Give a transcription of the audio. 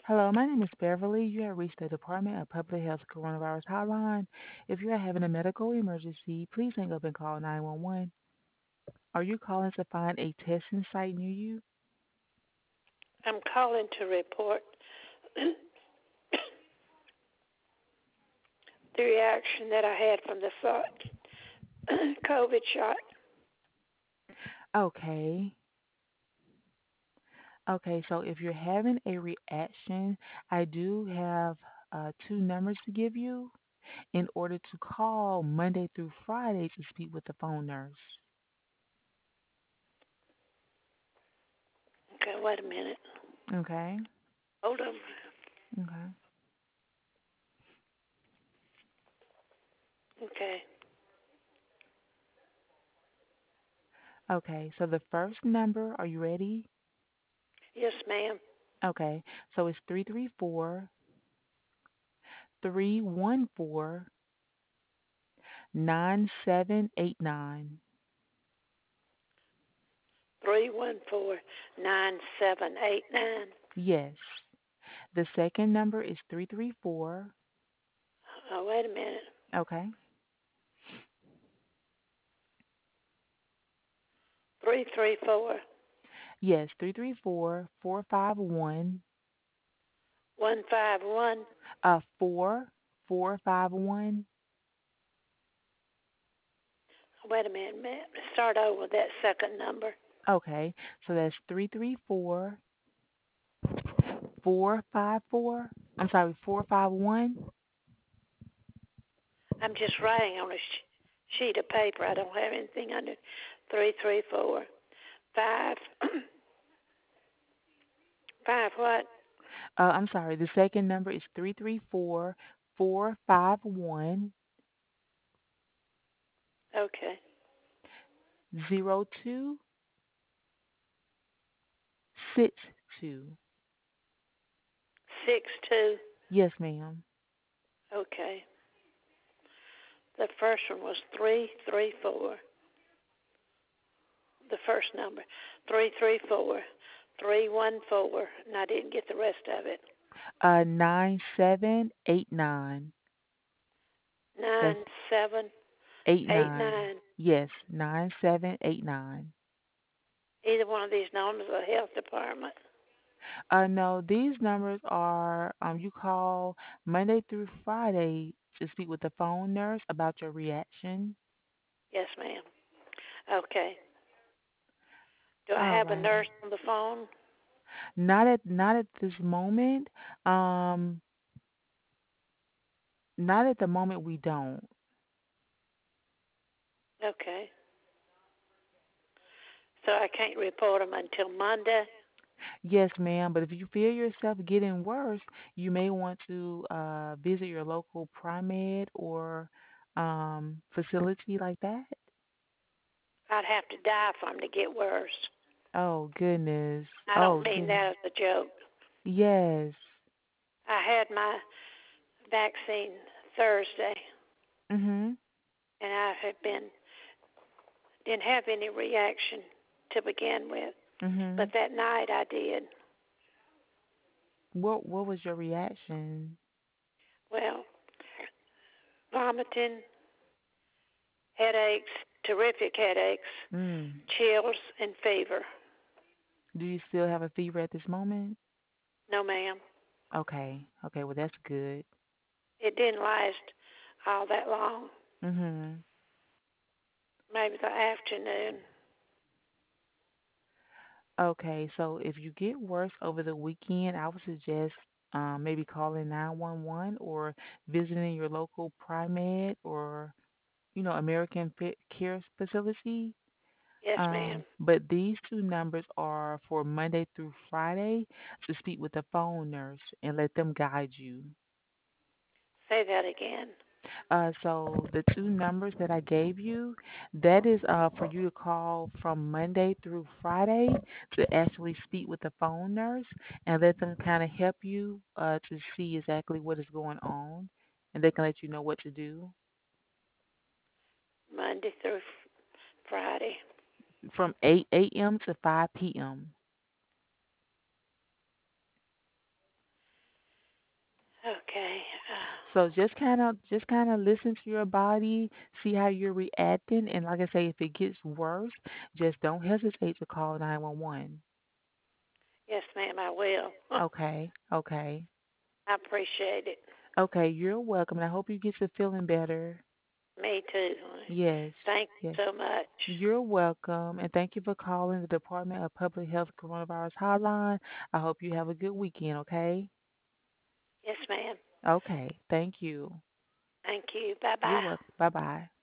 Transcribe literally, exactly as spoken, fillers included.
Hello, my name is Beverly. You have reached the Department of Public Health Coronavirus Hotline. If you are having a medical emergency, please hang up and call nine one one. Are you calling to find a testing site near you? I'm calling to report the reaction that I had from the fo- COVID shot. Okay. Okay, so if you're having a reaction, I do have uh, two numbers to give you in order to call Monday through Friday to speak with the phone nurse. Okay, wait a minute. Okay. Hold on. Okay. Okay. Okay, so the first number, are you ready? Yes, ma'am. Okay, so it's three three four three one four nine seven eight nine. Three one four nine seven eight nine. Yes. The second number is three three four. Oh, wait a minute. Okay. Three three four Yes, three three four four five one one five one. uh four four five one. Wait a minute, man. Start over with that second number. Okay. So that's three three four four five four. I'm sorry, four five one. I'm just writing on a sh- sheet of paper. I don't have anything under. Three three four five five what? Uh I'm sorry. The second number is three three four four five one Okay. zero two six two. Six two. Yes, ma'am. Okay. The first one was three three four. The first number, three three four, three one four, and I didn't get the rest of it. Uh nine seven eight nine. Nine That's seven eight eight nine. nine. Yes, nine seven eight nine. Either one of these numbers, the health department. Uh, no, these numbers are um you call Monday through Friday to speak with the phone nurse about your reaction. Yes, ma'am. Okay. Do I All have a right. nurse on the phone? Not at not at this moment. Um, not at the moment we don't. Okay. So I can't report them until Monday. Yes, ma'am. But if you feel yourself getting worse, you may want to uh visit your local Primed or um facility like that. I'd have to die for them to get worse. Oh goodness. I Oh don't mean goodness. that as a joke. Yes. I had my vaccine Thursday, Mhm. and I had been didn't have any reaction to begin with, but Mhm. that night I did. What what was your reaction? Well, vomiting, headaches, terrific headaches, Mm. chills, and fever. Do you still have a fever at this moment? No, ma'am. Okay. Okay, well that's good. It didn't last all that long. Mhm. Maybe the afternoon. Okay, so if you get worse over the weekend, I would suggest um, maybe calling nine one one or visiting your local Primed or, you know, American Fit Care facility. Yes, ma'am. Um, but these two numbers are for Monday through Friday to speak with the phone nurse and let them guide you. Say that again. Uh, so the two numbers that I gave you, that is uh, for you to call from Monday through Friday to actually speak with the phone nurse and let them kind of help you uh, to see exactly what is going on, and they can let you know what to do Monday through Friday. from eight a m to five p m. So just kind of just kind of listen to your body, see how you're reacting, and like I say, if it gets worse, just don't hesitate to call nine one one. Yes, ma'am, I will. Okay, okay, I appreciate it. okay. You're welcome, and I hope you get to feeling better. Me too, honey. Yes, Thank yes. you so much. You're welcome, and thank you for calling the Department of Public Health Coronavirus Hotline. I hope you have a good weekend. Okay. Yes, ma'am. Okay. Thank you. Thank you. Bye You're bye. welcome. Bye bye.